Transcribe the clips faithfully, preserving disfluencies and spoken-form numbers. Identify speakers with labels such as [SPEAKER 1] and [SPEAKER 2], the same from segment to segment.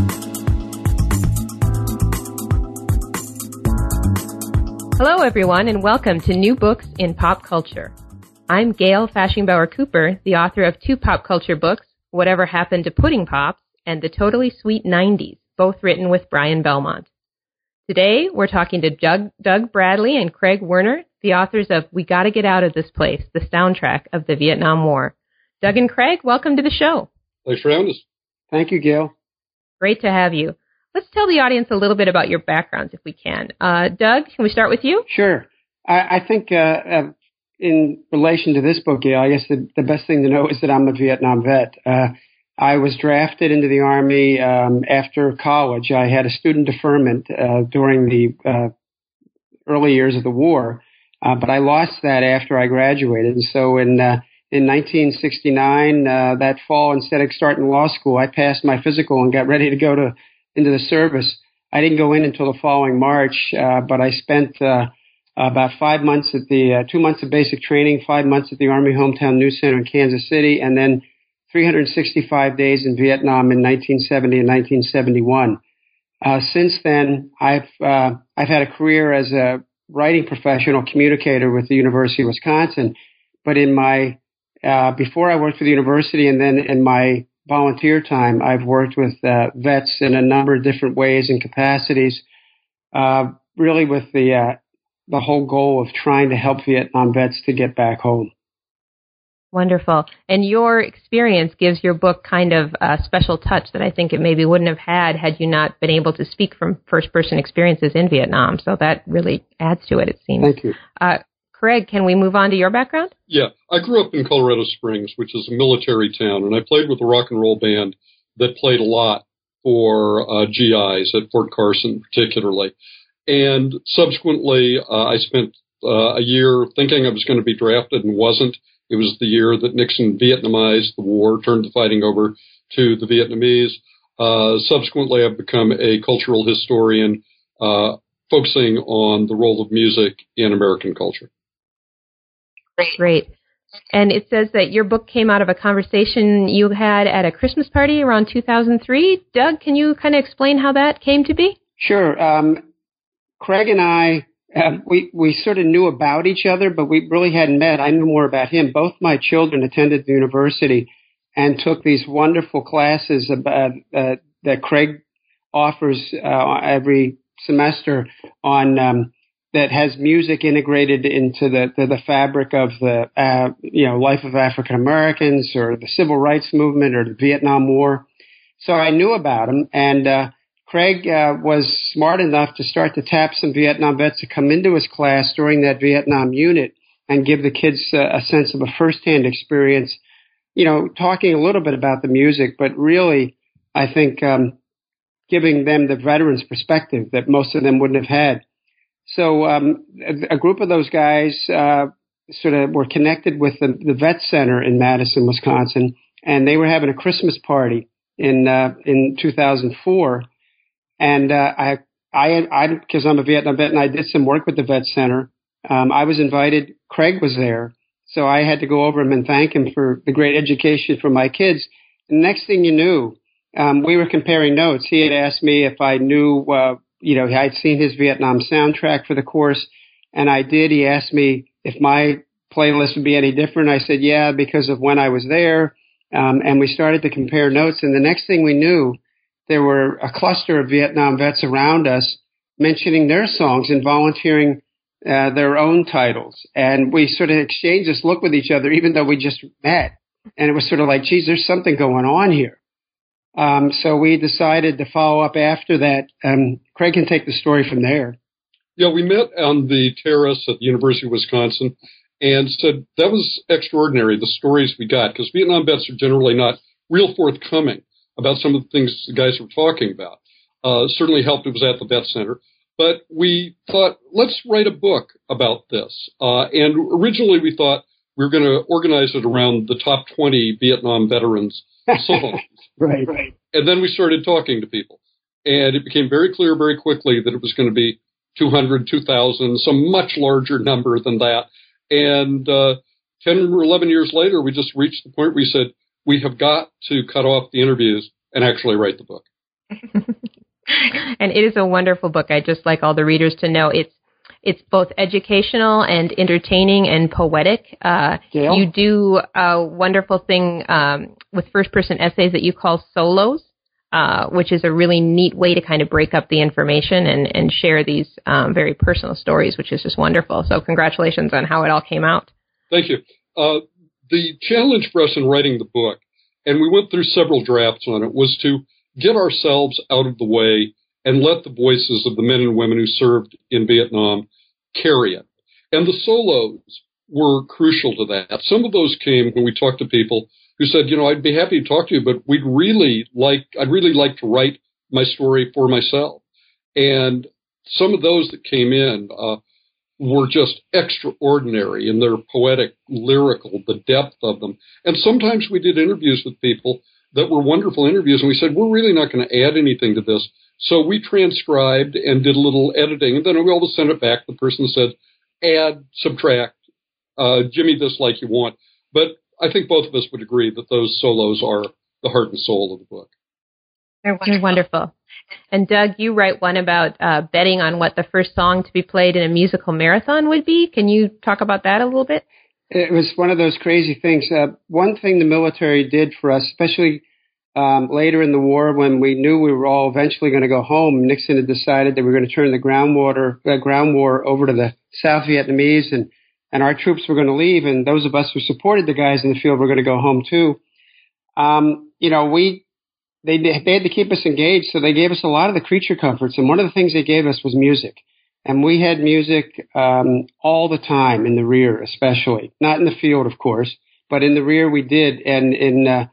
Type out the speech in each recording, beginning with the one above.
[SPEAKER 1] Hello, everyone, and welcome to New Books in Pop Culture. I'm Gail Fashingbauer Cooper, the author of two pop culture books, Whatever Happened to Pudding Pops and The Totally Sweet nineties, both written with Brian Belmont. Today, we're talking to Doug, Doug Bradley and Craig Werner, the authors of We Gotta Get Out of This Place, the soundtrack of the Vietnam War. Doug and Craig, welcome to the show.
[SPEAKER 2] Thanks for having us.
[SPEAKER 3] Thank you, Gail.
[SPEAKER 1] Great to have you. Let's tell the audience a little bit about your backgrounds, if we can. Uh, Doug, can we start with you?
[SPEAKER 3] Sure. I, I think uh, uh, in relation to this book, Gail, I guess the, the best thing to know is that I'm a Vietnam vet. Uh, I was drafted into the Army um, after college. I had a student deferment uh, during the uh, early years of the war, uh, but I lost that after I graduated. And so in uh, in nineteen sixty-nine, uh, that fall, instead of starting law school, I passed my physical and got ready to go to into the service. I didn't go in until the following March, uh, but I spent uh, about five months at the, uh, two months of basic training, five months at the Army Hometown News Center in Kansas City, and then three hundred sixty-five days in Vietnam in nineteen seventy and nineteen seventy-one. Uh, since then, I've, uh, I've had a career as a writing professional communicator with the University of Wisconsin, but in my, uh, before I worked for the university and then in my volunteer time, I've worked with uh, vets in a number of different ways and capacities, uh, really with the uh, the whole goal of trying to help Vietnam vets to get back home.
[SPEAKER 1] Wonderful. And your experience gives your book kind of a special touch that I think it maybe wouldn't have had had you not been able to speak from first-person experiences in Vietnam. So that really adds to it, it seems.
[SPEAKER 3] Thank you.
[SPEAKER 1] Uh, Craig, can we move on to your background?
[SPEAKER 2] Yeah, I grew up in Colorado Springs, which is a military town, and I played with a rock and roll band that played a lot for uh, G Is at Fort Carson particularly. And subsequently, uh, I spent uh, a year thinking I was going to be drafted and wasn't. It was the year that Nixon Vietnamized the war, turned the fighting over to the Vietnamese. Uh, subsequently, I've become a cultural historian uh, focusing on the role of music in American culture.
[SPEAKER 1] Great. And it says that your book came out of a conversation you had at a Christmas party around two thousand three. Doug, can you kind of explain how that came to be?
[SPEAKER 3] Sure. Um, Craig and I, uh, we, we sort of knew about each other, but we really hadn't met. I knew more about him. Both my children attended the university and took these wonderful classes about, uh, that Craig offers uh, every semester on um that has music integrated into the, the, the fabric of the, uh, you know, life of African Americans or the civil rights movement or the Vietnam War. So I knew about him, and uh, Craig uh, was smart enough to start to tap some Vietnam vets to come into his class during that Vietnam unit and give the kids uh, a sense of a firsthand experience, you know, talking a little bit about the music, but really, I think, um, giving them the veterans' perspective that most of them wouldn't have had. So um, a, a group of those guys uh, sort of were connected with the, the Vet Center in Madison, Wisconsin, and they were having a Christmas party in uh, in two thousand four. And uh, I, I, I, because I'm a Vietnam vet, and I did some work with the Vet Center. Um, I was invited. Craig was there, so I had to go over him and thank him for the great education for my kids. And the next thing you knew, um, we were comparing notes. He had asked me if I knew. Uh, You know, I'd seen his Vietnam soundtrack for the course, and I did. He asked me if my playlist would be any different. I said, yeah, because of when I was there. Um, and we started to compare notes. And the next thing we knew, there were a cluster of Vietnam vets around us mentioning their songs and volunteering uh, their own titles. And we sort of exchanged this look with each other, even though we just met. And it was sort of like, geez, there's something going on here. Um, so we decided to follow up after that. Um, Craig can take the story from there.
[SPEAKER 2] Yeah, we met on the terrace at the University of Wisconsin and said that was extraordinary, the stories we got, because Vietnam vets are generally not real forthcoming about some of the things the guys were talking about. Uh, certainly helped it was at the Vet Center. But we thought, let's write a book about this. Uh, and originally we thought we were going to organize it around the top twenty Vietnam veterans' songs.
[SPEAKER 3] Right, right.
[SPEAKER 2] And then we started talking to people. And it became very clear very quickly that it was going to be two hundred, two thousand, some much larger number than that. And uh, ten or eleven years later, we just reached the point where we said, we have got to cut off the interviews and actually write the book.
[SPEAKER 1] And it is a wonderful book. I just like all the readers to know it's it's both educational and entertaining and poetic. Uh,
[SPEAKER 3] Gail?
[SPEAKER 1] You do a wonderful thing um, with first-person essays that you call solos, uh, which is a really neat way to kind of break up the information and, and share these um, very personal stories, which is just wonderful. So congratulations on how it all came out.
[SPEAKER 2] Thank you. Uh, the challenge for us in writing the book, and we went through several drafts on it, was to get ourselves out of the way and let the voices of the men and women who served in Vietnam carry it. And the solos were crucial to that. Some of those came when we talked to people who said, you know, I'd be happy to talk to you, but we'd really like, I'd really like to write my story for myself. And some of those that came in uh, were just extraordinary in their poetic, lyrical, the depth of them. And sometimes we did interviews with people that were wonderful interviews, and we said, we're really not going to add anything to this. So we transcribed and did a little editing, and then we always sent it back. The person said, add, subtract, uh, Jimmy this like you want. But I think both of us would agree that those solos are the heart and soul of the book.
[SPEAKER 1] They're wonderful. They're wonderful. And Doug, you write one about uh, betting on what the first song to be played in a musical marathon would be. Can you talk about that a little bit?
[SPEAKER 3] It was one of those crazy things. Uh, one thing the military did for us, especially um, later in the war when we knew we were all eventually going to go home, Nixon had decided that we were going to turn the ground, water, uh, ground war over to the South Vietnamese, and, and our troops were going to leave, and those of us who supported the guys in the field were going to go home too. Um, you know, we they, they had to keep us engaged, so they gave us a lot of the creature comforts, and one of the things they gave us was music. And we had music um, all the time in the rear, especially. Not in the field, of course, but in the rear we did, and in uh,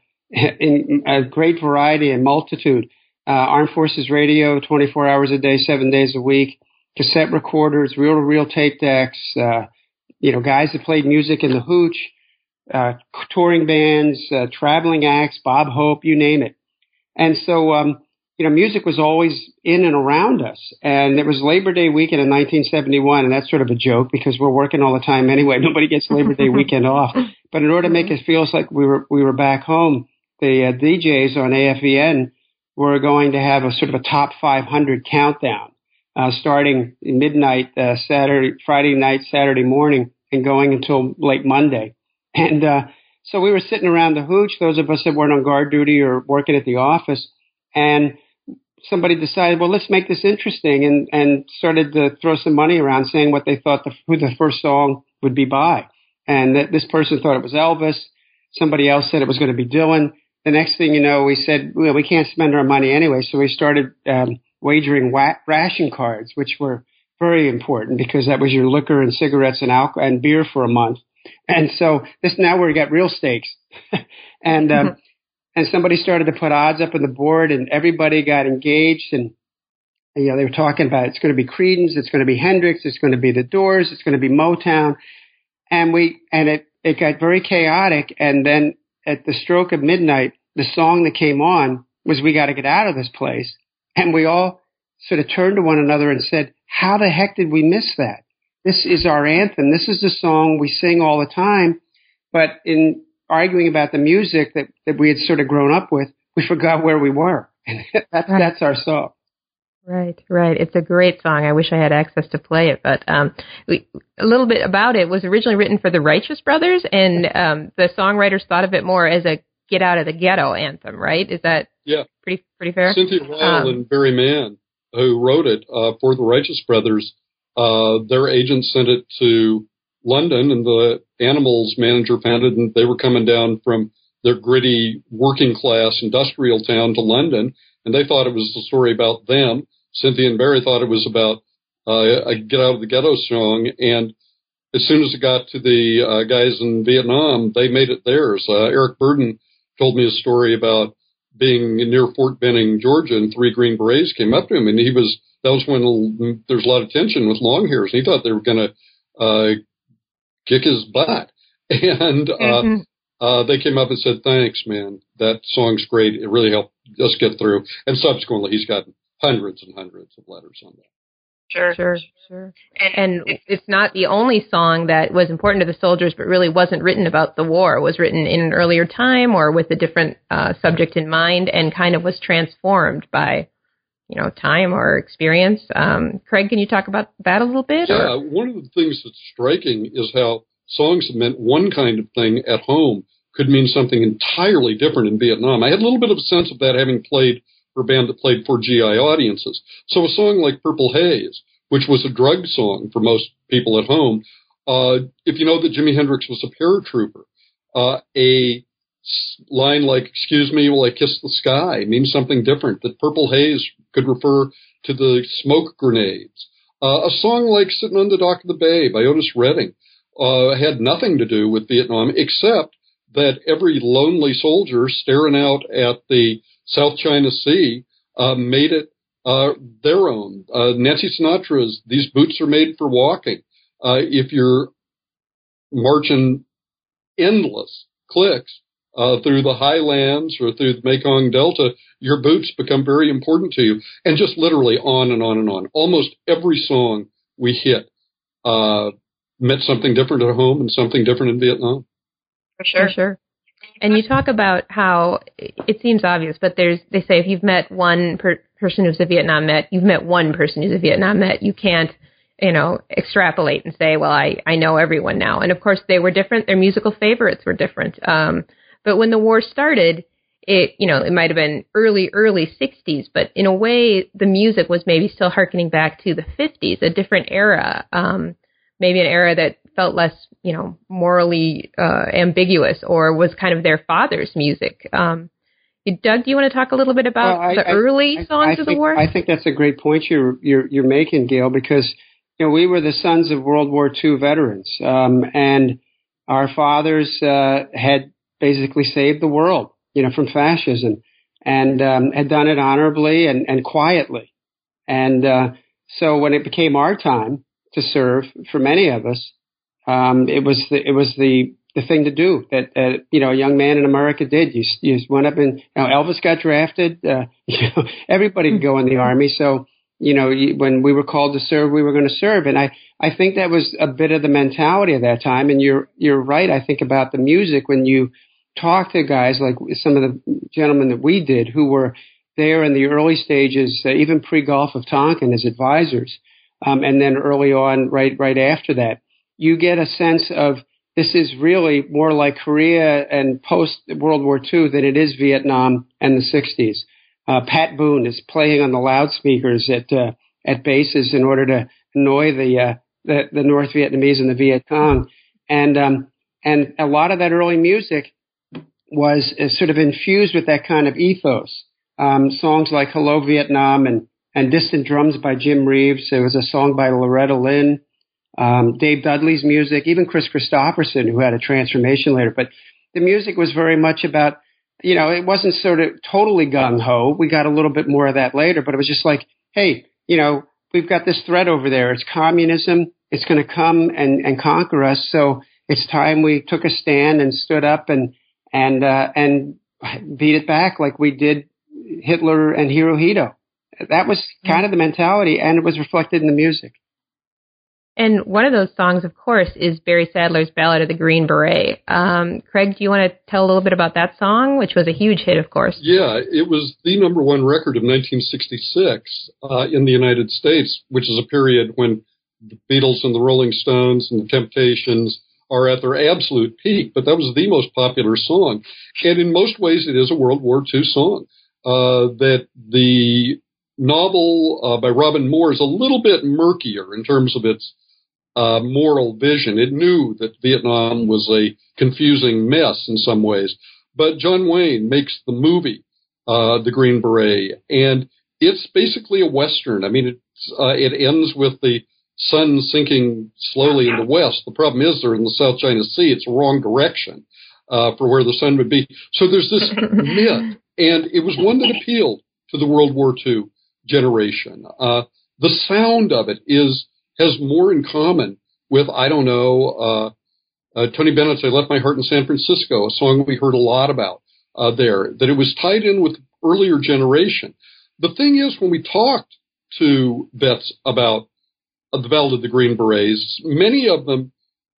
[SPEAKER 3] in a great variety and multitude. Uh, Armed Forces Radio, twenty-four hours a day, seven days a week. Cassette recorders, reel-to-reel tape decks. Uh, you know, guys that played music in the Hooch, uh, touring bands, uh, traveling acts, Bob Hope, you name it. And so. Um, You know, music was always in and around us. And it was Labor Day weekend in nineteen seventy-one, and that's sort of a joke because we're working all the time anyway. Nobody gets Labor Day weekend off. But in order to make it feel like we were we were back home, the uh, D Js on A F E N were going to have a sort of a top five hundred countdown, uh, starting midnight uh, Saturday, Friday night, Saturday morning, and going until late Monday. And uh, so we were sitting around the Hooch, those of us that weren't on guard duty or working at the office, and somebody decided, well, let's make this interesting, and, and started to throw some money around saying what they thought the, who the first song would be by. And that this person thought it was Elvis. Somebody else said it was going to be Dylan. The next thing you know, we said, well, we can't spend our money anyway. So we started um, wagering wa- ration cards, which were very important because that was your liquor and cigarettes and alcohol and beer for a month. And so this now we got real stakes. and um, And somebody started to put odds up on the board, and everybody got engaged. And, you know, they were talking about it's going to be Creedence, it's going to be Hendrix, it's going to be the Doors, it's going to be Motown. And we, and it, it got very chaotic. And then at the stroke of midnight, the song that came on was "We Got to Get Out of This Place." And we all sort of turned to one another and said, how the heck did we miss that? This is our anthem. This is the song we sing all the time. But in arguing about the music that, that we had sort of grown up with, we forgot where we were. And that's,
[SPEAKER 1] right.
[SPEAKER 3] that's our song.
[SPEAKER 1] Right, right. It's a great song. I wish I had access to play it. But um, we, a little bit about it was originally written for the Righteous Brothers, and um, the songwriters thought of it more as a get out of the ghetto anthem, right? Is that
[SPEAKER 2] yeah.
[SPEAKER 1] pretty pretty fair?
[SPEAKER 2] Cynthia Weil um, and Barry Mann, who wrote it uh, for the Righteous Brothers, uh, their agent sent it to London, and the Animals manager found it, and they were coming down from their gritty working class industrial town to London, and they thought it was a story about them. Cynthia and Barry thought it was about uh, a get out of the ghetto song, and as soon as it got to the uh, guys in Vietnam, they made it theirs. Uh, Eric Burden told me a story about being near Fort Benning, Georgia, and three Green Berets came up to him, and he was that was when there's a lot of tension with long hairs, and he thought they were going to uh, kick his butt. And uh, mm-hmm. uh, they came up and said, thanks, man. That song's great. It really helped us get through. And subsequently, he's gotten hundreds and hundreds of letters on that.
[SPEAKER 1] Sure, sure, sure. And, and it's not the only song that was important to the soldiers, but really wasn't written about the war. It was written in an earlier time or with a different uh, subject in mind, and kind of was transformed by, you know, time or experience. Um, Craig, can you talk about that a little bit?
[SPEAKER 2] Yeah, or? One of the things that's striking is how songs that meant one kind of thing at home could mean something entirely different in Vietnam. I had a little bit of a sense of that having played for a band that played for G I audiences. So a song like Purple Haze, which was a drug song for most people at home, uh, if you know that Jimi Hendrix was a paratrooper, uh, a line like, excuse me, will I kiss the sky, means something different, that Purple Haze could refer to the smoke grenades. Uh, a song like Sitting on the Dock of the Bay by Otis Redding uh, had nothing to do with Vietnam, except that every lonely soldier staring out at the South China Sea uh, made it uh, their own. Uh, Nancy Sinatra's These Boots Are Made for Walking. Uh, if you're marching endless clicks uh, through the highlands or through the Mekong Delta, your boots become very important to you. And just literally on and on and on. Almost every song we hit uh, meant something different at home and something different in Vietnam.
[SPEAKER 1] For sure. For sure. And you talk about how it seems obvious, but there's, they say if you've met one per- person who's a Vietnam vet, you've met one person who's a Vietnam vet. You can't, you know, extrapolate and say, well, I, I know everyone now. And of course they were different. Their musical favorites were different. Um, but when the war started, it, you know, it might have been early, early sixties, but in a way the music was maybe still hearkening back to the fifties, a different era, um, maybe an era that felt less, you know, morally uh, ambiguous, or was kind of their father's music. Um, Doug, do you want to talk a little bit about well, I, the I, early I, songs
[SPEAKER 3] I
[SPEAKER 1] of
[SPEAKER 3] think,
[SPEAKER 1] the war?
[SPEAKER 3] I think that's a great point you're you're, you're making, Gail, because you know we were the sons of World War Two veterans, um, and our fathers uh, had basically saved the world, you know, from fascism, and um, had done it honorably and, and quietly. And uh, so when it became our time to serve, for many of us, Um, it was the, it was the, the thing to do that, uh, you know, a young man in America did. You, you went up and, you know, Elvis got drafted. Uh, you know, everybody could go in the Army. So, you know, you, when we were called to serve, we were going to serve. And I, I think that was a bit of the mentality of that time. And you're, you're right. I think about the music when you talk to guys like some of the gentlemen that we did who were there in the early stages, uh, even pre-Gulf of Tonkin as advisors. Um, and then early on, right, right after that. You get a sense of this is really more like Korea and post-World War Two than it is Vietnam and the sixties. Uh, Pat Boone is playing on the loudspeakers at uh, at bases in order to annoy the, uh, the the North Vietnamese and the Viet Cong, and um, and a lot of that early music was uh, sort of infused with that kind of ethos. Um, songs like "Hello Vietnam" and and "Distant Drums" by Jim Reeves. There was a song by Loretta Lynn. Um, Dave Dudley's music, even Chris Christopherson, who had a transformation later. But the music was very much about, you know, it wasn't sort of totally gung-ho. We got a little bit more of that later, but it was just like, hey, you know, we've got this threat over there. It's communism. It's going to come and, and conquer us. So it's time we took a stand and stood up and, and, uh, and beat it back like we did Hitler and Hirohito. That was kind of the mentality, and it was reflected in the music.
[SPEAKER 1] And one of those songs, of course, is Barry Sadler's Ballad of the Green Beret. Um, Craig, do you want to tell a little bit about that song, which was a huge hit, of course?
[SPEAKER 2] Yeah, it was the number one record of nineteen sixty-six uh, in the United States, which is a period when the Beatles and the Rolling Stones and the Temptations are at their absolute peak, but that was the most popular song. And in most ways, it is a World War Two song. Uh, that the novel uh, by Robin Moore is a little bit murkier in terms of its Uh, moral vision. It knew that Vietnam was a confusing mess in some ways. But John Wayne makes the movie, uh, The Green Beret, and it's basically a Western. I mean, it's, uh, it ends with the sun sinking slowly in the west. The problem is they're in the South China Sea. It's the wrong direction uh, for where the sun would be. So there's this myth, and it was one that appealed to the World War Two generation. Uh, the sound of it is has more in common with, I don't know, uh, uh, Tony Bennett's I Left My Heart in San Francisco, a song we heard a lot about uh, there, that it was tied in with earlier generation. The thing is, when we talked to vets about of the Ballad of the Green Berets. Many of them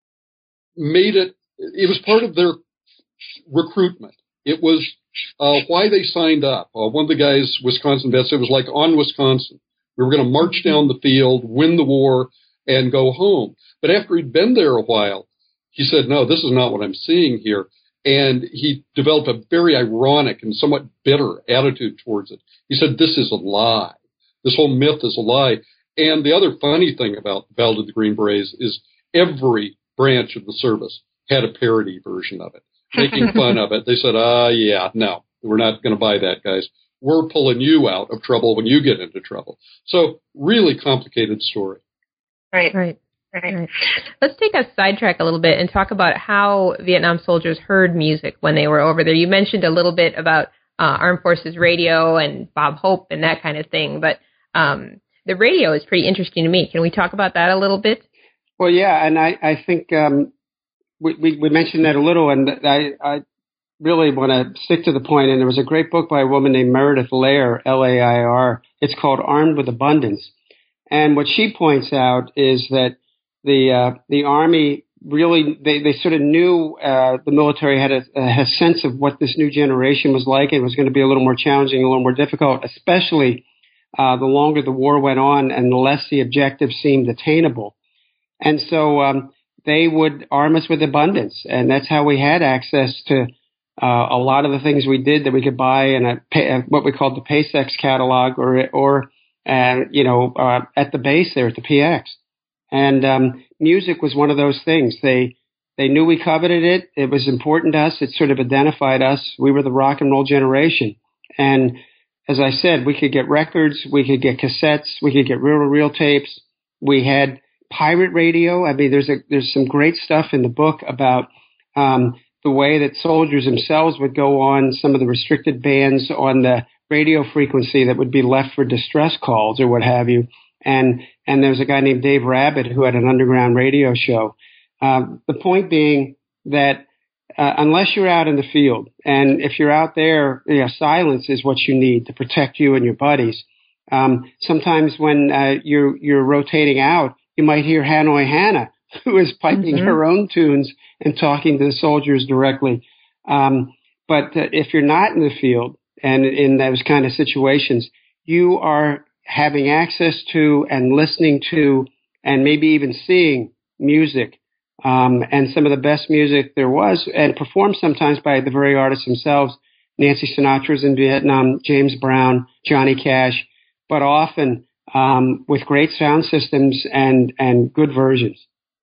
[SPEAKER 2] made it, it was part of their recruitment. It was uh, why they signed up. Uh, one of the guys, Wisconsin vets, it was like on Wisconsin. We were going to march down the field, win the war, and go home. But after he'd been there a while, he said, no, this is not what I'm seeing here. And he developed a very ironic and somewhat bitter attitude towards it. He said, this is a lie. This whole myth is a lie. And the other funny thing about the Ballad of the Green Berets is every branch of the service had a parody version of it, making fun of it. They said, ah, yeah, no, we're not going to buy that, guys. We're pulling you out of trouble when you get into trouble. So really complicated story.
[SPEAKER 1] Right, right, right. right. Let's take a sidetrack a little bit and talk about how Vietnam soldiers heard music when they were over there. You mentioned a little bit about uh, Armed Forces Radio and Bob Hope and that kind of thing, but um, the radio is pretty interesting to me. Can we talk about that a little bit?
[SPEAKER 3] Well, yeah, and I, I think um, we, we, we mentioned that a little, and I, I really want to stick to the point. And there was a great book by a woman named Meredith Lair, L A I R. It's called Armed with Abundance. And what she points out is that the uh, the Army really, they, they sort of knew uh, the military had a, a sense of what this new generation was like. It was going to be a little more challenging, a little more difficult, especially uh, the longer the war went on and the less the objectives seemed attainable. And so um, they would arm us with abundance. And that's how we had access to uh, a lot of the things we did that we could buy in a, a what we called the PASEX catalog or, or uh, you know, uh, at the base there at the P X. And um, music was one of those things. They they knew we coveted it. It was important to us. It sort of identified us. We were the rock and roll generation. And as I said, we could get records. We could get cassettes. We could get reel-to-reel tapes. We had pirate radio. I mean, there's a there's some great stuff in the book about um, the way that soldiers themselves would go on some of the restricted bands on the radio frequency that would be left for distress calls or what have you. And and there was a guy named Dave Rabbit who had an underground radio show. Um, the point being that uh, unless you're out in the field, and if you're out there, you know, silence is what you need to protect you and your buddies. Um, sometimes when uh, you're you're rotating out, you might hear Hanoi Hannah, who is piping mm-hmm. her own tunes and talking to the soldiers directly. Um, but uh, if you're not in the field and in those kind of situations, you are having access to and listening to and maybe even seeing music, um, and some of the best music there was, and performed sometimes by the very artists themselves. Nancy Sinatra's in Vietnam, James Brown, Johnny Cash, but often um, with great sound systems and, and good versions.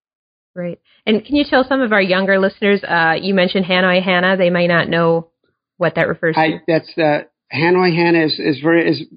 [SPEAKER 1] Great. And can you tell some of our younger listeners, uh, you mentioned Hanoi Hannah, they might not know what that refers to.
[SPEAKER 3] I, that's uh, Hanoi Hannah is, is very is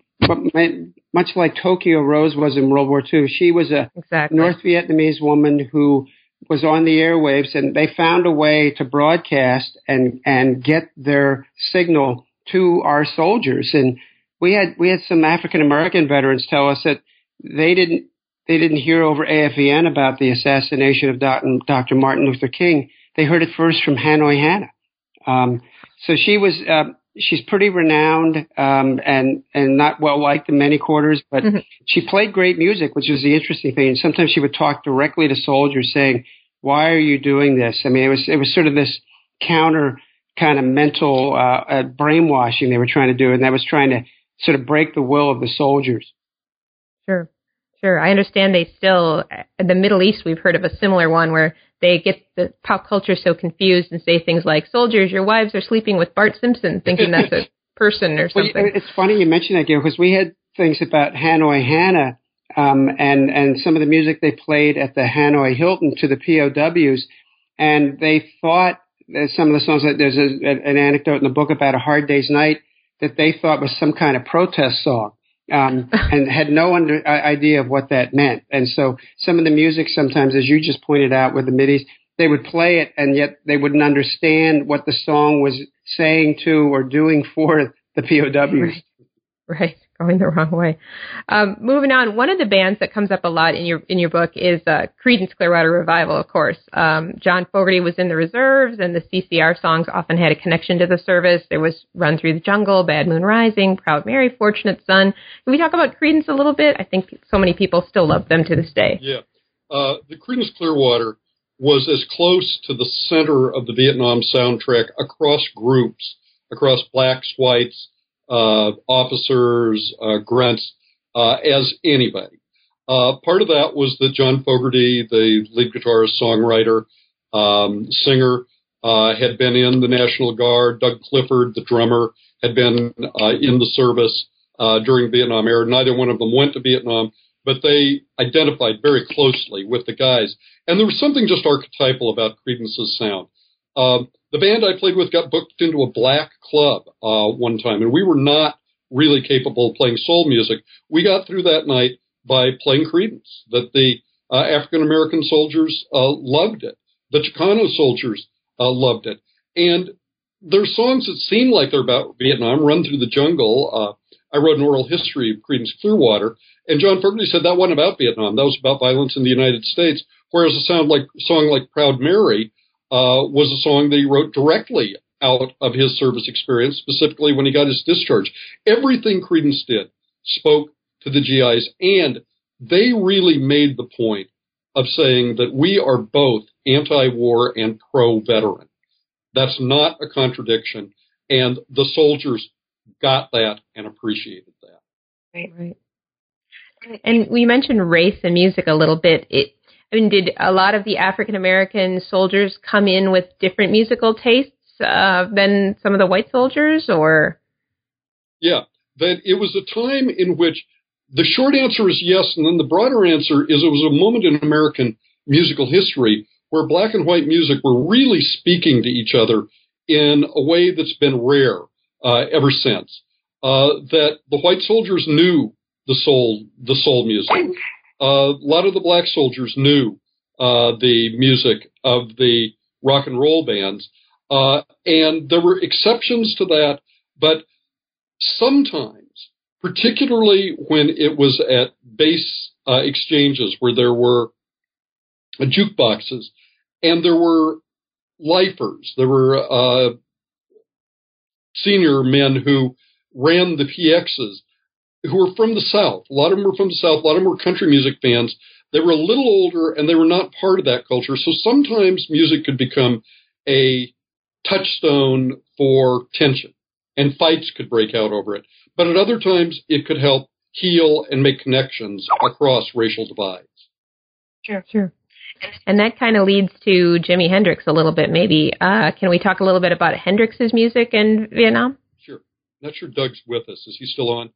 [SPEAKER 3] much like Tokyo Rose was in World War Two. She was a exactly. North Vietnamese woman who was on the airwaves, and they found a way to broadcast and, and get their signal to our soldiers. And we had we had some African American veterans tell us that they didn't they didn't hear over A F E N about the assassination of Doctor Martin Luther King. They heard it first from Hanoi Hannah. Um, so she was. Uh, She's pretty renowned um, and and not well liked in many quarters, but mm-hmm. she played great music, which was the interesting thing. And sometimes she would talk directly to soldiers, saying, "Why are you doing this?" I mean, it was it was sort of this counter kind of mental uh, uh, brainwashing they were trying to do, and that was trying to sort of break the will of the soldiers.
[SPEAKER 1] Sure, sure. I understand they still in the Middle East. We've heard of a similar one where they get the pop culture so confused and say things like, soldiers, your wives are sleeping with Bart Simpson, thinking that's a person or something.
[SPEAKER 3] Well, it's funny you mention that, Gail, because we had things about Hanoi Hannah um, and, and some of the music they played at the Hanoi Hilton to the P O Ws, and they thought that some of the songs, there's a, an anecdote in the book about A Hard Day's Night that they thought was some kind of protest song. Um, and had no under, uh, idea of what that meant. And so some of the music sometimes, as you just pointed out with the Middies, they would play it and yet they wouldn't understand what the song was saying to or doing for the P O Ws.
[SPEAKER 1] Right, right. going the wrong way. Um, moving on, one of the bands that comes up a lot in your in your book is uh, Creedence Clearwater Revival, of course. Um, John Fogerty was in the reserves, and the C C R songs often had a connection to the service. There was Run Through the Jungle, Bad Moon Rising, Proud Mary, Fortunate Son. Can we talk about Creedence a little bit? I think so many people still love them to this day.
[SPEAKER 2] Yeah. Uh, the Creedence Clearwater was as close to the center of the Vietnam soundtrack across groups, across blacks, whites, uh, officers, uh, grunts, uh, as anybody. Uh, part of that was that John Fogerty, the lead guitarist, songwriter, um, singer, uh, had been in the National Guard. Doug Clifford, the drummer, had been uh, in the service uh, during the Vietnam era. Neither one of them went to Vietnam, but they identified very closely with the guys. And there was something just archetypal about Creedence's sound. Um, the band I played with got booked into a black club uh, one time, and we were not really capable of playing soul music. We got through that night by playing Creedence, that the uh, African-American soldiers uh, loved it. The Chicano soldiers uh, loved it. And there's songs that seem like they're about Vietnam, Run Through the Jungle. Uh, I wrote an oral history of Creedence Clearwater, and John Fogerty said that wasn't about Vietnam. That was about violence in the United States, whereas a sound like song like Proud Mary uh, was a song that he wrote directly out of his service experience, specifically when he got his discharge. Everything Creedence did spoke to the G Is, and they really made the point of saying that we are both anti-war and pro-veteran. That's not a contradiction, and the soldiers got that and appreciated that.
[SPEAKER 1] Right, right. And we mentioned race and music a little bit. It, I mean, did a lot of the African-American soldiers come in with different musical tastes uh, than some of the white soldiers, or?
[SPEAKER 2] Yeah, that it was a time in which the short answer is yes, and then the broader answer is it was a moment in American musical history where black and white music were really speaking to each other in a way that's been rare uh, ever since. Uh, that the white soldiers knew the soul, the soul music. Uh, a lot of the black soldiers knew uh, the music of the rock and roll bands, uh, and there were exceptions to that. But sometimes, particularly when it was at base uh, exchanges where there were uh, jukeboxes and there were lifers, there were uh, senior men who ran the P Xs, who were from the South. A lot of them were from the South. A lot of them were country music fans. They were a little older, and they were not part of that culture. So sometimes music could become a touchstone for tension, and fights could break out over it. But at other times, it could help heal and make connections across racial divides.
[SPEAKER 1] Sure, sure. And that kind of leads to Jimi Hendrix a little bit, maybe. Uh, can we talk a little bit about Hendrix's music in Vietnam?
[SPEAKER 2] Sure. Not sure Doug's with us. Is he still on?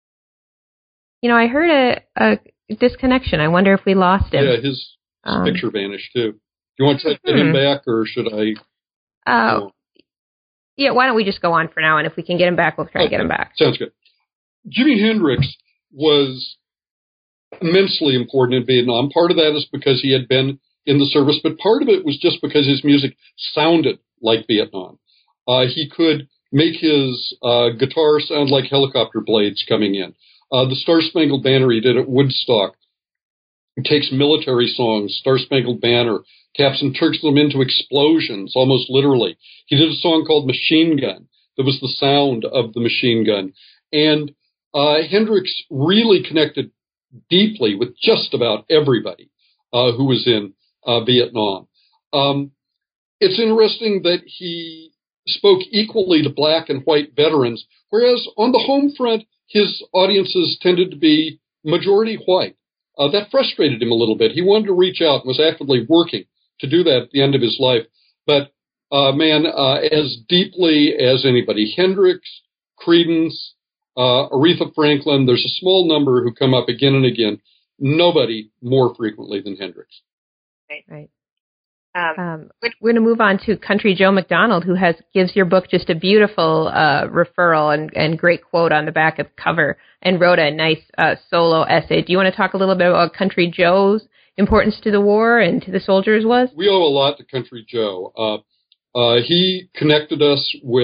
[SPEAKER 1] You know, I heard a, a disconnection. I wonder if we lost him.
[SPEAKER 2] Yeah, his
[SPEAKER 1] um,
[SPEAKER 2] picture vanished, too. Do you want to try to get
[SPEAKER 1] hmm.
[SPEAKER 2] him back, or should I?
[SPEAKER 1] Uh, oh. Yeah, why don't we just go on for now, and if we can get him back, we'll try
[SPEAKER 2] okay.
[SPEAKER 1] to get him back.
[SPEAKER 2] Sounds good. Jimi Hendrix was immensely important in Vietnam. Part of that is because he had been in the service, but part of it was just because his music sounded like Vietnam. Uh, he could make his uh, guitar sound like helicopter blades coming in. Uh, the Star-Spangled Banner he did at Woodstock. He takes military songs, Star-Spangled Banner, taps and turns them into explosions, almost literally. He did a song called Machine Gun that was the sound of the machine gun. And uh, Hendrix really connected deeply with just about everybody uh, who was in uh, Vietnam. Um, it's interesting that he spoke equally to black and white veterans, whereas on the home front, his audiences tended to be majority white. Uh, that frustrated him a little bit. He wanted to reach out and was actively working to do that at the end of his life. But, uh, man, uh, as deeply as anybody, Hendrix, Creedence, uh, Aretha Franklin, there's a small number who come up again and again. Nobody more frequently than Hendrix.
[SPEAKER 1] Right, right. Um, um, we're going to move on to Country Joe McDonald, who has gives your book just a beautiful uh, referral and, and great quote on the back of the cover, and wrote a nice uh, solo essay. Do you want to talk a little bit about Country Joe's importance to the war and to the soldiers was?
[SPEAKER 2] We owe a lot to Country Joe. Uh, uh, he connected us with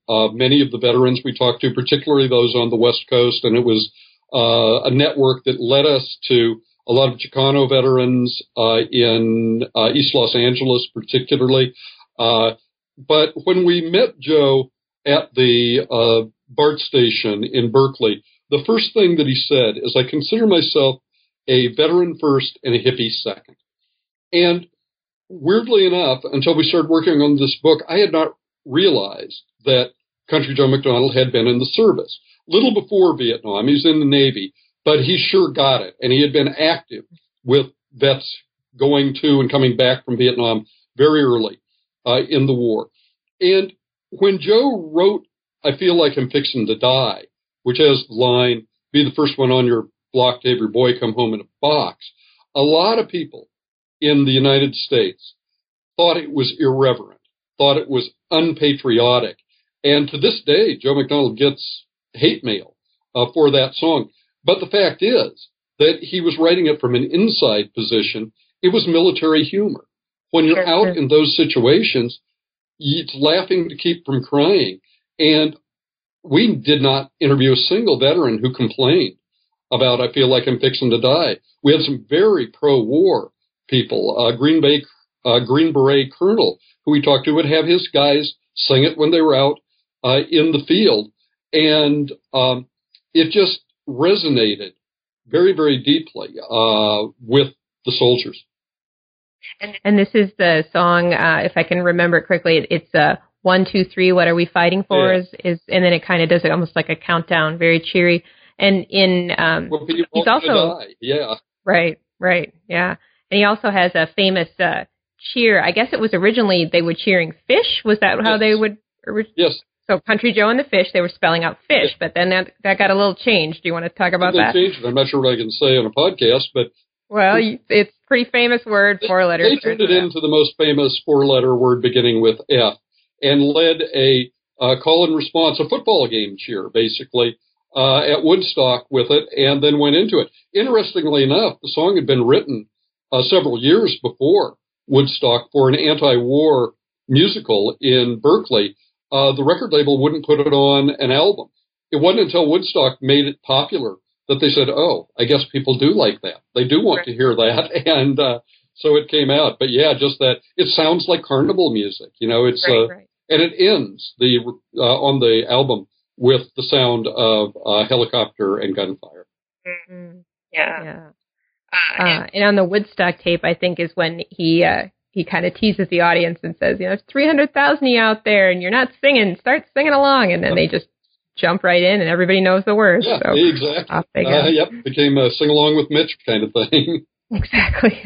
[SPEAKER 2] uh, many of the veterans we talked to, particularly those on the West Coast, and it was uh, a network that led us to a lot of Chicano veterans uh, in uh, East Los Angeles, particularly. Uh, but when we met Joe at the uh, BART station in Berkeley, the first thing that he said is, "I consider myself a veteran first and a hippie second." And weirdly enough, until we started working on this book, I had not realized that Country Joe McDonald had been in the service. Little before Vietnam, he was in the Navy, but he sure got it. And he had been active with vets going to and coming back from Vietnam very early uh, in the war. And when Joe wrote I Feel Like I'm Fixing to Die, which has the line, "Be the first one on your block to have your boy come home in a box," a lot of people in the United States thought it was irreverent, thought it was unpatriotic. And to this day, Joe McDonald gets hate mail uh, for that song. But the fact is that he was writing it from an inside position. It was military humor. When you're
[SPEAKER 1] Sure.
[SPEAKER 2] out in those situations, it's laughing to keep from crying. And we did not interview a single veteran who complained about I Feel Like I'm Fixing to Die. We had some very pro-war people. Uh, Green Bay, uh, Green Beret Colonel, who we talked to, would have his guys sing it when they were out uh, in the field. And um, it just resonated very, very deeply uh, with the soldiers.
[SPEAKER 1] And, and this is the song, uh, if I can remember it correctly, it, it's uh, one, two, three, what are we fighting for?
[SPEAKER 2] Yeah.
[SPEAKER 1] Is, is and then it kind of does it almost like a countdown, very cheery. And in um,
[SPEAKER 2] Well, people
[SPEAKER 1] he's also
[SPEAKER 2] die. Yeah,
[SPEAKER 1] right, right, yeah. And he also has a famous uh, cheer. I guess it was originally they were cheering fish. Was that how
[SPEAKER 2] yes.
[SPEAKER 1] they would? Orig-
[SPEAKER 2] Yes.
[SPEAKER 1] So Country Joe and the Fish, they were spelling out fish,
[SPEAKER 2] Yes.
[SPEAKER 1] but then that, that got a little changed. Do you want to talk about
[SPEAKER 2] they
[SPEAKER 1] that?
[SPEAKER 2] changed it. I'm not sure what I can say on a podcast, but
[SPEAKER 1] Well, you, it's a pretty famous word, four letters.
[SPEAKER 2] they turned it into the most famous four-letter word beginning with F, and led a uh, call and response, a football game cheer, basically, uh, at Woodstock with it, and then went into it. Interestingly enough, the song had been written uh, several years before Woodstock for an anti-war musical in Berkeley. Uh, the record label wouldn't put it on an album. It wasn't until Woodstock made it popular that they said, oh, I guess people do like that. They do want
[SPEAKER 1] right.
[SPEAKER 2] to hear that. And uh, so it came out. But, yeah, just that it sounds like carnival music. You know, it's
[SPEAKER 1] right,
[SPEAKER 2] uh,
[SPEAKER 1] right.
[SPEAKER 2] and it ends the uh, on the album with the sound of uh, helicopter and gunfire.
[SPEAKER 1] Mm-hmm. Yeah. yeah. Uh, and, and on the Woodstock tape, I think, is when he uh, he kind of teases the audience and says, you know, there's three hundred thousand of you out there and you're not singing. Start singing along. And then they just jump right in and everybody knows the words.
[SPEAKER 2] Yeah,
[SPEAKER 1] so
[SPEAKER 2] exactly.
[SPEAKER 1] Off they go.
[SPEAKER 2] Uh, yep, became a sing along with Mitch kind of thing.
[SPEAKER 1] Exactly.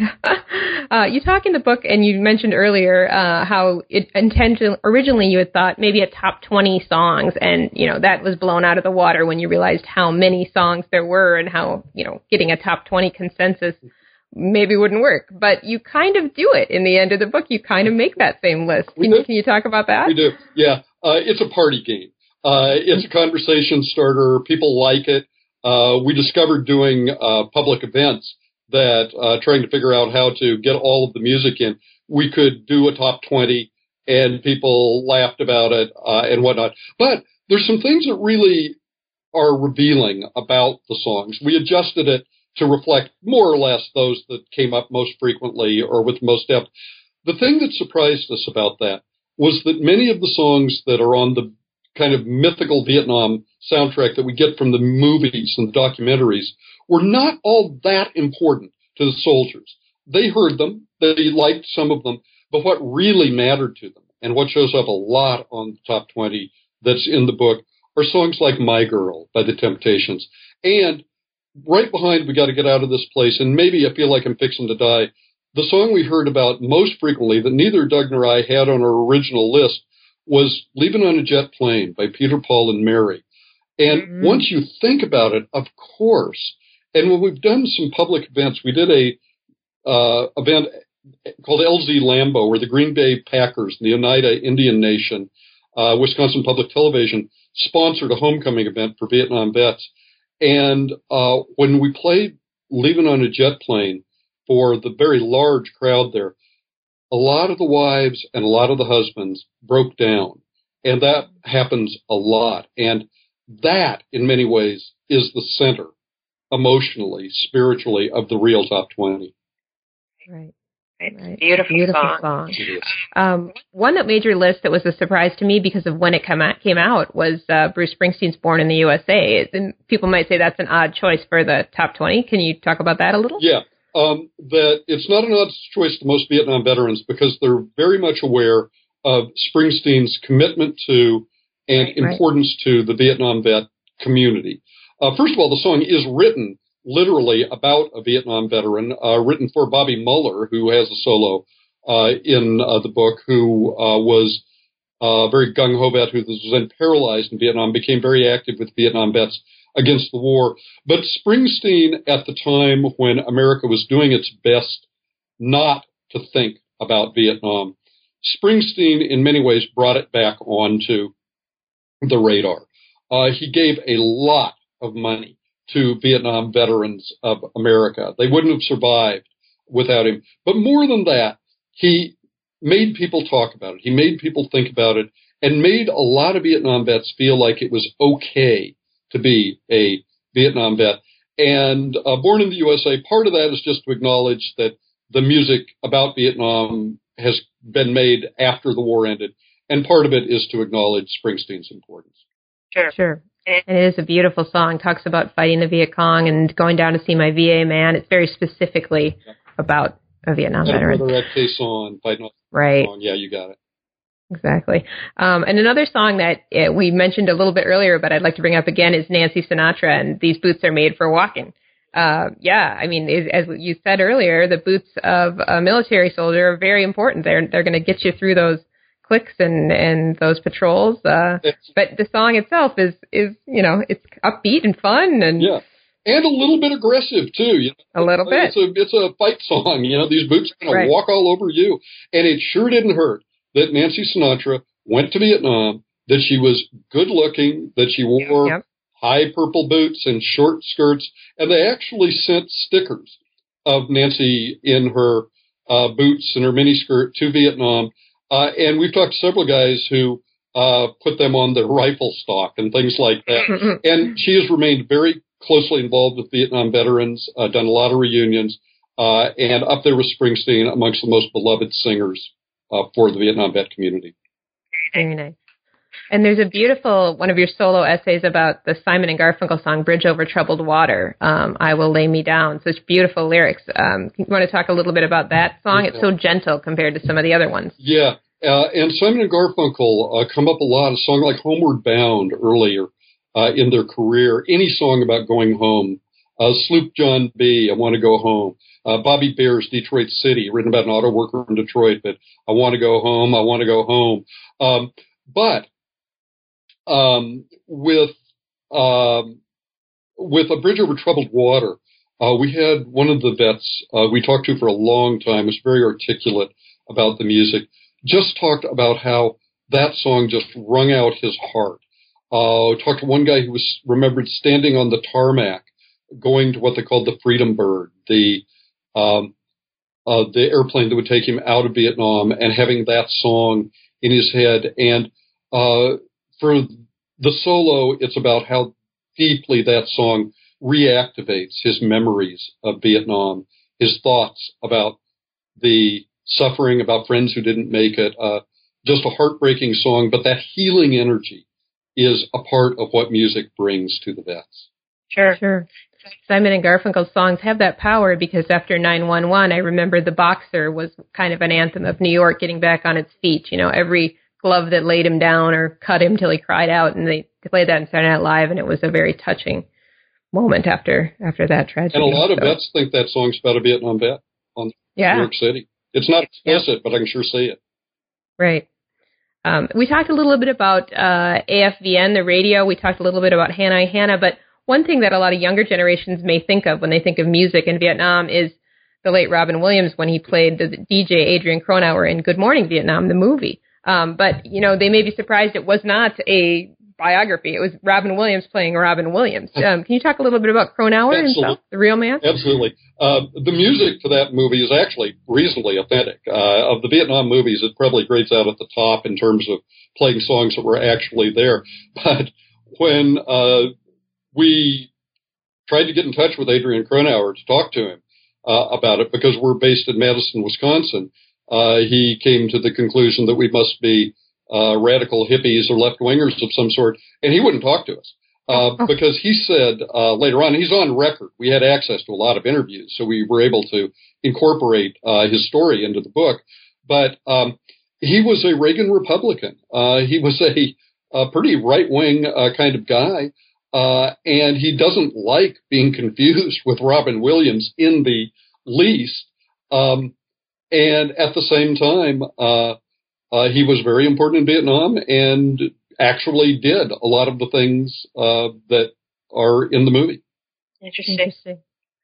[SPEAKER 1] uh, you talk in the book, and you mentioned earlier uh, how it intention originally you had thought maybe a top twenty songs, and you know that was blown out of the water when you realized how many songs there were, and how you know getting a top twenty consensus maybe wouldn't work. But you kind of do it in the end of the book. You kind of make that same list. Can, you, can you talk about that?
[SPEAKER 2] We do. Yeah, uh, it's a party game. Uh, it's a conversation starter. People like it. Uh, we discovered doing uh, public events that uh, trying to figure out how to get all of the music in, we could do a top twenty and people laughed about it uh, and whatnot. But there's some things that really are revealing about the songs. We adjusted it to reflect more or less those that came up most frequently or with most depth. The thing that surprised us about that was that many of the songs that are on the kind of mythical Vietnam soundtrack that we get from the movies and the documentaries were not all that important to the soldiers. They heard them, they liked some of them, but what really mattered to them, and what shows up a lot on the top twenty that's in the book, are songs like My Girl by The Temptations. And right behind We Gotta Get Out of This Place, and Maybe I Feel Like I'm Fixing to Die, the song we heard about most frequently that neither Doug nor I had on our original list was Leaving on a Jet Plane by Peter, Paul, and Mary. And mm-hmm. once you think about it, of course, and when we've done some public events, we did a uh, event called L Z Lambeau, where the Green Bay Packers, the Oneida Indian Nation, uh, Wisconsin Public Television, sponsored a homecoming event for Vietnam vets. And uh, when we played Leaving on a Jet Plane for the very large crowd there, a lot of the wives and a lot of the husbands broke down And that happens a lot. And that, in many ways, is the center, emotionally, spiritually, of the real top twenty.
[SPEAKER 1] Right.
[SPEAKER 4] Right. Beautiful,
[SPEAKER 1] Beautiful
[SPEAKER 4] song.
[SPEAKER 1] song. Um, one that made your list that was a surprise to me because of when it come out, came out was uh, Bruce Springsteen's Born in the U S A. And people might say that's an odd choice for the top twenty. Can you talk about that a little?
[SPEAKER 2] Yeah. Um, that it's not an odd choice to most Vietnam veterans because they're very much aware of Springsteen's commitment to and
[SPEAKER 1] right,
[SPEAKER 2] importance
[SPEAKER 1] right.
[SPEAKER 2] to the Vietnam vet community. Uh, first of all, the song is written literally about a Vietnam veteran, uh, written for Bobby Muller, who has a solo uh, in uh, the book, who uh, was a very gung-ho vet who was then paralyzed in Vietnam, became very active with Vietnam vets against the war. But Springsteen, at the time when America was doing its best not to think about Vietnam, Springsteen, in many ways, brought it back onto the radar. Uh, he gave a lot of money to Vietnam veterans of America. They wouldn't have survived without him. But more than that, he made people talk about it. He made people think about it and made a lot of Vietnam vets feel like it was okay to be a Vietnam vet. And uh, Born in the U S A, part of that is just to acknowledge that the music about Vietnam has been made after the war ended. And part of it is to acknowledge Springsteen's importance.
[SPEAKER 4] Sure.
[SPEAKER 1] Sure. And it is a beautiful song. Talks about fighting the Viet Cong and going down to see my V A man. It's very specifically yeah. about a Vietnam
[SPEAKER 2] and
[SPEAKER 1] veteran.
[SPEAKER 2] Brother Ed Caisson, fighting
[SPEAKER 1] right.
[SPEAKER 2] Cong. Yeah, you got it.
[SPEAKER 1] Exactly. Um, and another song that uh, we mentioned a little bit earlier, but I'd like to bring up again, is Nancy Sinatra and These Boots Are Made for Walking. Uh, yeah, I mean, as you said earlier, the boots of a military soldier are very important. They're they're going to get you through those clicks and, and those patrols. Uh, but the song itself is, is, you know, it's upbeat and fun. And
[SPEAKER 2] yeah. And a little bit aggressive, too. You know?
[SPEAKER 1] A little bit.
[SPEAKER 2] It's a, it's a fight song. You know, these boots are going right. to walk all over you. And it sure didn't hurt that Nancy Sinatra went to Vietnam, that she was good looking, that she wore yep. high purple boots and short skirts. And they actually sent stickers of Nancy in her uh, boots and her miniskirt to Vietnam. Uh, and we've talked to several guys who uh, put them on their rifle stock and things like that. And she has remained very closely involved with Vietnam veterans, uh, done a lot of reunions, uh, and up there with Springsteen, amongst the most beloved singers uh, for the Vietnam vet community.
[SPEAKER 1] Very nice. And there's a beautiful, one of your solo essays about the Simon and Garfunkel song, Bridge Over Troubled Water, um, I Will Lay Me Down. Such beautiful lyrics. Um, you want to talk a little bit about that song? It's so gentle compared to some of the other ones.
[SPEAKER 2] Yeah. Uh, and Simon and Garfunkel uh, come up a lot. A song like Homeward Bound earlier uh, in their career. Any song about going home. Uh, Sloop John B., I Want to Go Home. Uh, Bobby Bear's Detroit City, written about an auto worker in Detroit, but I want to go home, I want to go home. Um, but um, with um, with A Bridge Over Troubled Water, uh, we had one of the vets uh, we talked to for a long time, was very articulate about the music, just talked about how that song just wrung out his heart. Uh, talked to one guy who was remembered standing on the tarmac, going to what they called the Freedom Bird, the um, uh, the airplane that would take him out of Vietnam, and having that song in his head. And uh, for the solo, it's about how deeply that song reactivates his memories of Vietnam, his thoughts about the suffering, about friends who didn't make it. Uh, just a heartbreaking song, but that healing energy is a part of what music brings to the vets.
[SPEAKER 1] Sure, sure. Simon and Garfunkel's songs have that power because after nine one one, I remember The Boxer was kind of an anthem of New York getting back on its feet. You know, every glove that laid him down or cut him till he cried out, and they played that in Saturday Night Live, and it was a very touching moment after after that tragedy.
[SPEAKER 2] And a lot of
[SPEAKER 1] so.
[SPEAKER 2] vets think that song's about a Vietnam vet on
[SPEAKER 1] yeah.
[SPEAKER 2] New York City. It's not explicit, yep. but I can sure say it.
[SPEAKER 1] Right. Um, we talked a little bit about uh, A F V N, the radio. We talked a little bit about Hannah I Hannah, but one thing that a lot of younger generations may think of when they think of music in Vietnam is the late Robin Williams when he played the D J Adrian Cronauer in Good Morning Vietnam, the movie. Um, but, you know, they may be surprised it was not a biography. It was Robin Williams playing Robin Williams. Um, can you talk a little bit about Cronauer himself, the real man?
[SPEAKER 2] Absolutely. Uh, the music for that movie is actually reasonably authentic. Uh, of the Vietnam movies, it probably grades out at the top in terms of playing songs that were actually there. But when uh, we tried to get in touch with Adrian Cronauer to talk to him uh, about it, because we're based in Madison, Wisconsin, uh, he came to the conclusion that we must be uh, radical hippies or left-wingers of some sort, and he wouldn't talk to us. Uh, because he said uh, later on, he's on record. We had access to a lot of interviews, so we were able to incorporate uh, his story into the book. But um, he was a Reagan Republican. Uh, he was a, a pretty right-wing uh, kind of guy, uh, and he doesn't like being confused with Robin Williams in the least. Um, and at the same time, uh, uh, he was very important in Vietnam and actually did a lot of the things uh, that are in the movie.
[SPEAKER 1] Interesting. Interesting.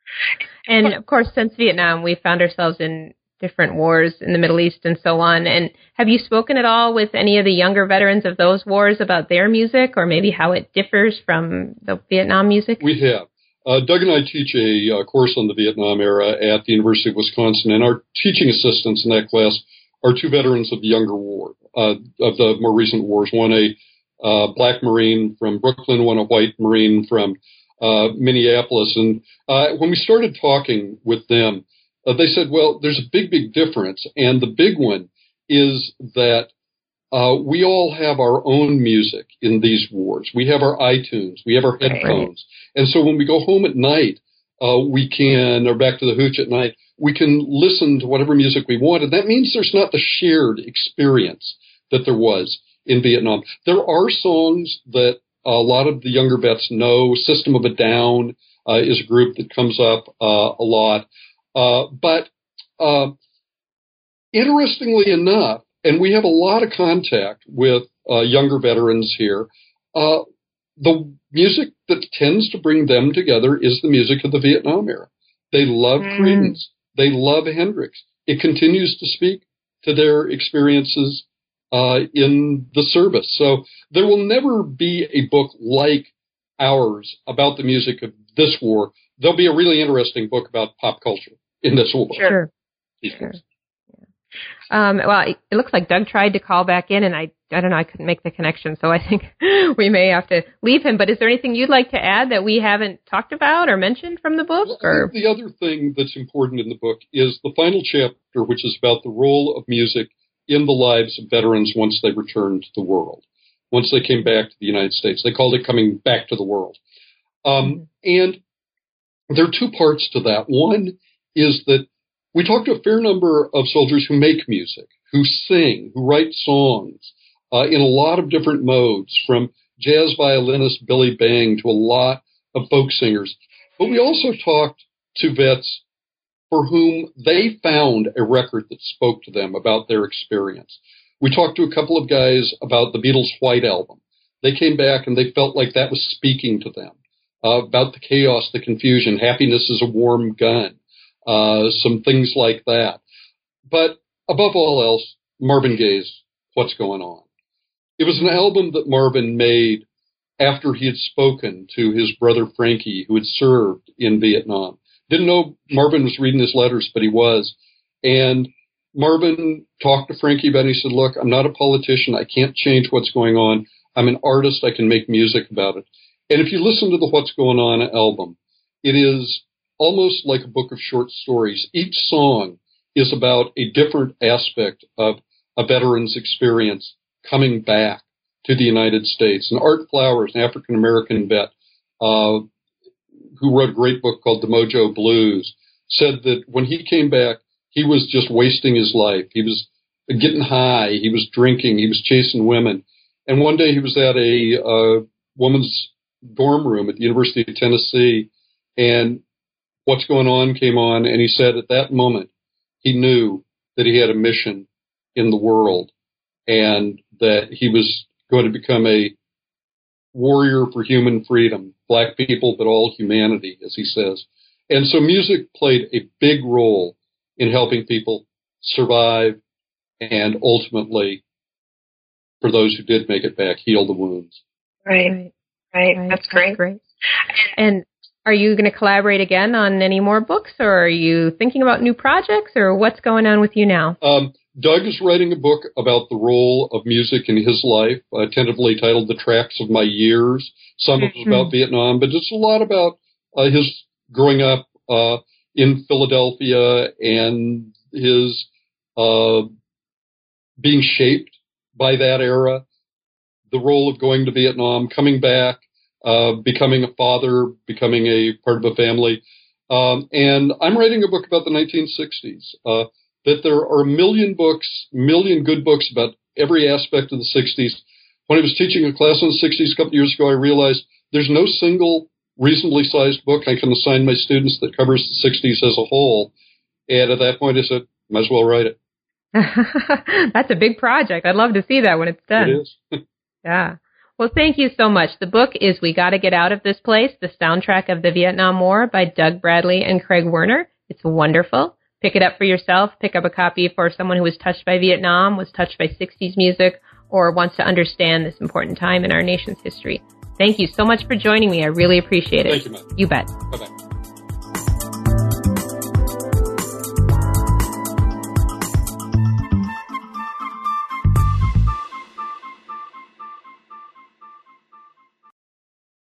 [SPEAKER 1] And of course, since Vietnam, we found ourselves in different wars in the Middle East and so on. And have you spoken at all with any of the younger veterans of those wars about their music, or maybe how it differs from the Vietnam music?
[SPEAKER 2] We have. Uh, Doug and I teach a uh, course on the Vietnam era at the University of Wisconsin, and our teaching assistants in that class are two veterans of the younger war, uh, of the more recent wars. One a uh, black Marine from Brooklyn, one a white Marine from uh, Minneapolis. And uh, when we started talking with them, uh, they said, well, there's a big, big difference. And the big one is that uh, we all have our own music in these wars. We have our iTunes. We have our headphones. And so when we go home at night, uh, we can, or back to the hooch at night, we can listen to whatever music we want. And that means there's not the shared experience that there was in Vietnam. There are songs that a lot of the younger vets know. System of a Down uh, is a group that comes up uh, a lot. Uh, but uh, interestingly enough, and we have a lot of contact with uh, younger veterans here, uh, the music that tends to bring them together is the music of the Vietnam era. They love mm. Creedence. They love Hendrix. It continues to speak to their experiences uh, in the service. So there will never be a book like ours about the music of this war. There'll be a really interesting book about pop culture in this war.
[SPEAKER 1] Sure. Sure. Um, well, it, it looks like Doug tried to call back in, and I, I don't know, I couldn't make the connection, so I think we may have to leave him. But is there anything you'd like to add that we haven't talked about or mentioned from the book?
[SPEAKER 2] Well,
[SPEAKER 1] or?
[SPEAKER 2] I think the other thing that's important in the book is the final chapter, which is about the role of music in the lives of veterans once they returned to the world, once they came back to the United States. They called it coming back to the world. Um, mm-hmm. And there are two parts to that. One is that we talked to a fair number of soldiers who make music, who sing, who write songs uh, in a lot of different modes, from jazz violinist Billy Bang to a lot of folk singers. But we also talked to vets for whom they found a record that spoke to them about their experience. We talked to a couple of guys about the Beatles' White Album. They came back and they felt like that was speaking to them, uh, about the chaos, the confusion, Happiness is a Warm Gun. Uh, some things like that. But above all else, Marvin Gaye's What's Going On. It was an album that Marvin made after he had spoken to his brother Frankie, who had served in Vietnam. Didn't know Marvin was reading his letters, but he was. And Marvin talked to Frankie about it. He said, look, I'm not a politician. I can't change what's going on. I'm an artist. I can make music about it. And if you listen to the What's Going On album, it is almost like a book of short stories. Each song is about a different aspect of a veteran's experience coming back to the United States. And Art Flowers, an African-American vet, uh, who wrote a great book called The Mojo Blues, said that when he came back, he was just wasting his life. He was getting high. He was drinking. He was chasing women. And one day he was at a uh, woman's dorm room at the University of Tennessee, and What's Going On came on, and he said at that moment he knew that he had a mission in the world and that he was going to become a warrior for human freedom, black people, but all humanity, as he says. And so music played a big role in helping people survive and ultimately, for those who did make it back, heal the wounds.
[SPEAKER 4] Right. Right. Right. right. That's great.
[SPEAKER 1] That's great. And are you going to collaborate again on any more books, or are you thinking about new projects, or what's going on with you now?
[SPEAKER 2] Um, Doug is writing a book about the role of music in his life, uh, tentatively titled The Tracks of My Years. Some of it is about mm-hmm. Vietnam, but it's a lot about uh, his growing up uh, in Philadelphia and his uh, being shaped by that era, the role of going to Vietnam, coming back, uh, becoming a father, becoming a part of a family. Um, and I'm writing a book about the nineteen sixties. Uh, that there are a million books, million good books about every aspect of the sixties. When I was teaching a class on the sixties a couple of years ago, I realized there's no single reasonably sized book I can assign my students that covers the sixties as a whole. And at that point, I said, might as well write it.
[SPEAKER 1] That's a big project. I'd love to see that when it's done.
[SPEAKER 2] It is.
[SPEAKER 1] Yeah. Well, thank you so much. The book is We Gotta Get Out of This Place, the soundtrack of the Vietnam War by Doug Bradley and Craig Werner. It's wonderful. Pick it up for yourself. Pick up a copy for someone who was touched by Vietnam, was touched by sixties music, or wants to understand this important time in our nation's history. Thank you so much for joining me. I really appreciate it.
[SPEAKER 2] Thank you, Matt.
[SPEAKER 1] You bet.
[SPEAKER 2] Bye-bye.